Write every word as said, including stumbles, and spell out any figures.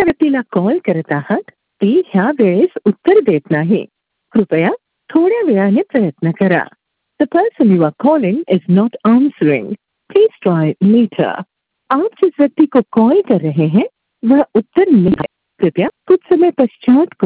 व्यक्तीला कॉल करत आहात ती ह्या वेळेस उत्तर देत नाही. कृपया थोड्या वेळाने प्रयत्न करा. The person you are calling is not answering. Please try later. आप जिस व्यक्ति को कॉल कर रहे हैं वह उत्तर नहीं। कृपया कुछ समय पश्चात